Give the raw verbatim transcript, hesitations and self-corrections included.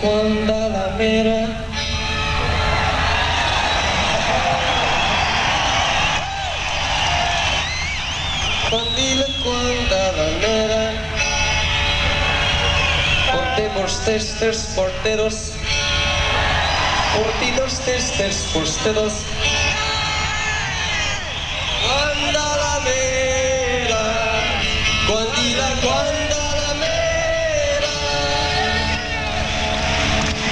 quan de la mera. Bandila quan de la mera. Portemos testers, porteros. Portidos, testers, porteros.